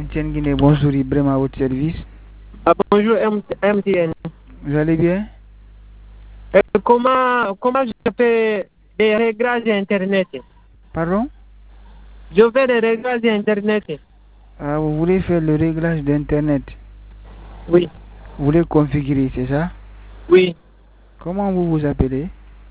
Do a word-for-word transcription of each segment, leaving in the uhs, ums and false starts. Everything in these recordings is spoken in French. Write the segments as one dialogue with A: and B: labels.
A: M T N Guinée, bonjour, Ibrahim à votre service.
B: Ah, bonjour M T N.
A: Vous allez bien?
B: Euh, comment, comment je fais des réglages Internet?
A: Pardon?
B: Je fais des réglages Internet.
A: Ah, vous voulez faire le réglage d'Internet?
B: Oui.
A: Vous voulez configurer, c'est ça?
B: Oui.
A: Comment vous vous appelez?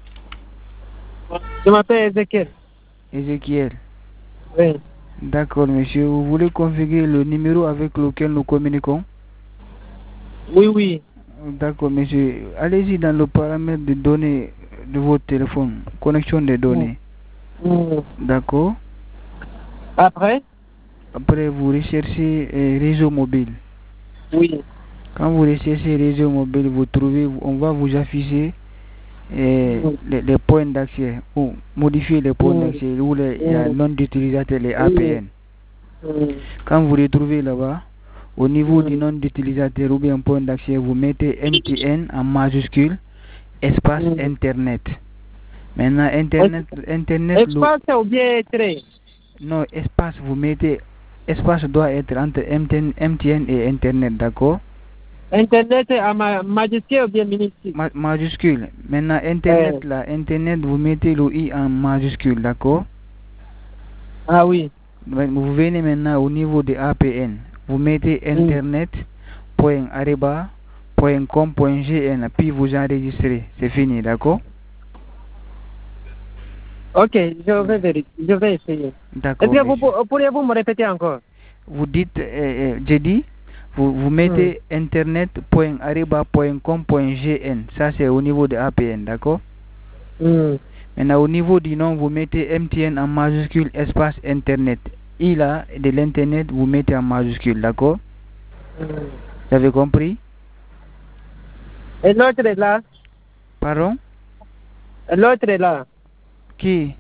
B: Je m'appelle Ezekiel.
A: Ezekiel.
B: Oui.
A: D'accord, monsieur. Vous voulez configurer le numéro avec lequel nous communiquons?
B: Oui, oui.
A: D'accord, monsieur. Allez-y dans le paramètre de données de votre téléphone. Connexion des données.
B: Mm.
A: D'accord.
B: Après?
A: Après, vous recherchez euh, réseau mobile.
B: Oui.
A: Quand vous recherchez réseau mobile, vous trouvez, on va vous afficher euh,
B: Mm.
A: les, les points d'accès, ou modifier les points
B: Mm.
A: d'accès où les, il y a
B: Mm.
A: nom d'utilisateur, les A P N.
B: Mm.
A: Quand vous retrouvez là-bas, au niveau
B: Mm.
A: du nom d'utilisateur ou bien point d'accès, vous mettez M T N en majuscule, espace
B: Mm.
A: Internet. Maintenant, Internet, Internet,
B: Espace ou bien trait?
A: non, espace, vous mettez, espace doit être entre M T N, M T N et Internet, d'accord?
B: Internet à ma majuscule ou bien minuscule?
A: Ma, majuscule. Maintenant, Internet
B: Euh.
A: là, Internet, vous mettez le I en majuscule, d'accord?
B: Ah oui.
A: Vous venez maintenant au niveau des A P N. Vous mettez internet point areba point com point g n, puis vous enregistrez. C'est fini, d'accord?
B: Ok, je vais vérifier. Je vais essayer.
A: D'accord.
B: Est-ce que vous pourriez-vous me répéter encore?
A: Vous dites, euh, euh, j'ai dit, vous, vous mettez mm. internet point areba point com point g n. Ça, c'est au niveau des A P N, d'accord?
B: Mm.
A: Maintenant, au niveau du nom, vous mettez M T N en majuscule, espace Internet. I là, de l'Internet, vous mettez en majuscule, d'accord?
B: Mm.
A: Vous avez compris?
B: Et l'autre est là?
A: Pardon?
B: L'autre est là.
A: Qui?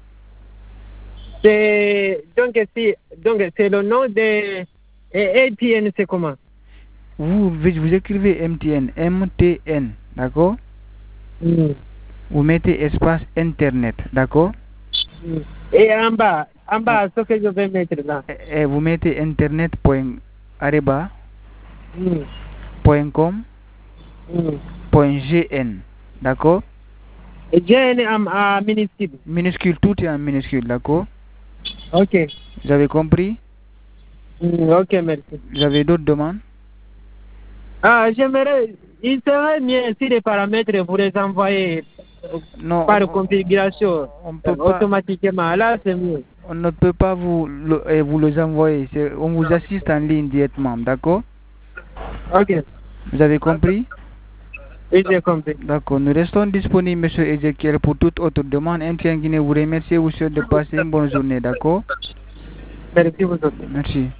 B: C'est donc c'est donc c'est le nom de M T N, c'est comment?
A: Vous, vous écrivez M T N, M T N, d'accord?
B: Mm.
A: Vous mettez espace Internet, d'accord?
B: Mm. Et en bas, en bas, ce que je vais mettre là.
A: Et, et vous mettez internet point areba
B: mm.
A: point com
B: mm.
A: point g n, d'accord?
B: G N en, en minuscule.
A: Minuscule, tout est en minuscule, d'accord?
B: Ok.
A: Vous avez compris?
B: Mm, ok, merci.
A: Vous avez d'autres demandes?
B: Ah, j'aimerais, il serait mieux si les paramètres vous les envoyez
A: non,
B: par
A: on,
B: configuration
A: on peut
B: euh, automatiquement.
A: Pas,
B: là, c'est mieux.
A: On ne peut pas vous, le, vous les envoyer. On vous assiste en ligne directement, d'accord?
B: Ok.
A: Vous avez compris?
B: Oui, j'ai compris.
A: D'accord. Nous restons disponibles, M. Ezekiel, pour toute autre demande. M T N Guinée vous remercie et vous souhaite de passer une bonne journée, d'accord?
B: Merci beaucoup.
A: Merci.